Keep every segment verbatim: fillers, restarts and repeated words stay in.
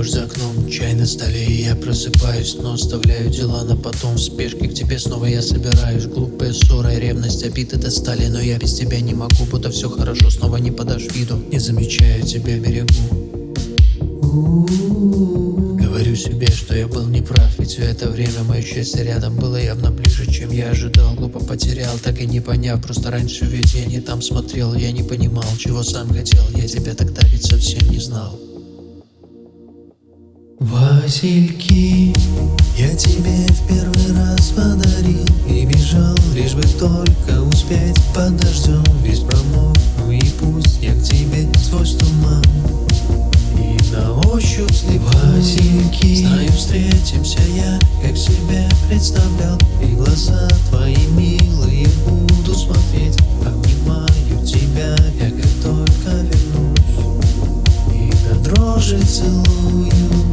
дождь за окном, чай на столе, и я просыпаюсь, но оставляю дела на потом. В спешке к тебе снова я собираюсь. Глупая ссора и ревность, обиды достали, но я без тебя не могу, будто все хорошо, снова не подашь виду. Не замечаю тебя, берегу. Говорю себе, что я был неправ, ведь все это время мое счастье рядом было явно ближе, чем я ожидал. Глупо потерял, так и не поняв, просто раньше ведь я не там смотрел, я не понимал, чего сам хотел, я тебя тогда ведь совсем не знал. Васильки я тебе в первый раз подарил и бежал, лишь бы только успеть под дождем. Весь промок, ну и пусть я к тебе сквозь туман и на ощупь слив. Васильки, знаю, встретимся я, как себе представлял, и глаза твои милые буду смотреть. Обнимаю тебя, я как только вернусь, и до дрожи целую.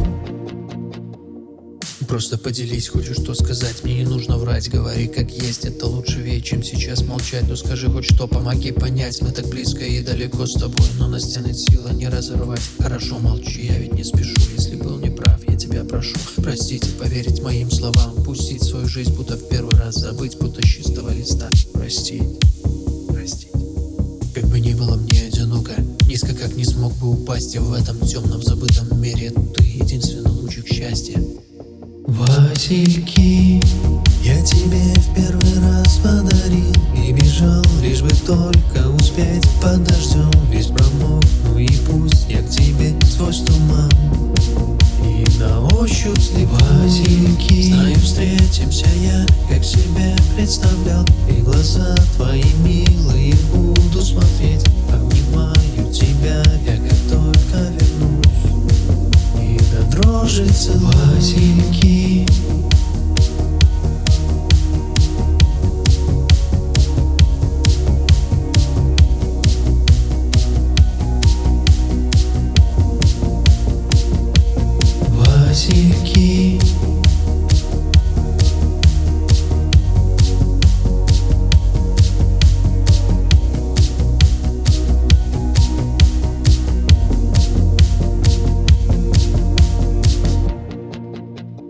Просто поделись, хочешь что сказать, мне не нужно врать. Говори как есть, это лучше ведь, чем сейчас молчать. Ну скажи хоть что, помоги понять. Мы так близко и далеко с тобой, но нас тянет сила не разорвать. Хорошо, молчи, я ведь не спешу. Если был неправ, я тебя прошу простить и поверить моим словам. Пустить свою жизнь, будто в первый раз забыть, будто с чистого листа. Простить, простить. Как бы ни было мне одиноко, низко как не смог бы упасть я в этом темном забытом мире. Ты единственный лучик счастья. Васильки я тебе в первый раз подарил и бежал, лишь бы только успеть под дождем. Весь промок, ну и пусть я к тебе сквозь туман и на ощупь слив. Васильки, знаю, встретимся я, как себе представлял, и глаза твои милые